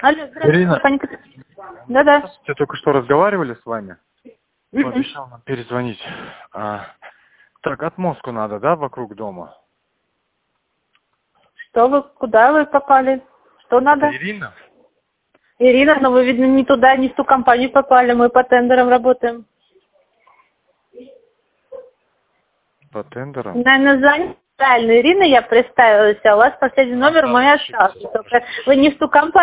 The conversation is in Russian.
Алло, здравствуйте, Ирина, пани Да-да. я только что разговаривали с вами. Обещал нам перезвонить. Так, отмостку надо, да, вокруг дома? Что вы, куда вы попали? Что Это надо? Ирина? Ирина, но вы, видно, не туда, не в ту компанию попали. Мы по тендерам работаем. По тендерам? Наверное, звоните правильно. Ирина, я представилась, а у вас последний номер мой остался. Только вы не в ту компанию.